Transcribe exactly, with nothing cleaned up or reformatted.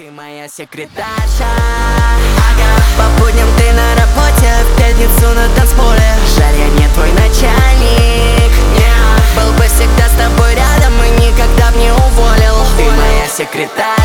Ты моя секретарша. Ага, по будням ты на работе, в пятницу на танцполе. Жаль, я не твой начальник. Yeah. Был бы всегда с тобой рядом и никогда б не уволил. Ты моя секретарша.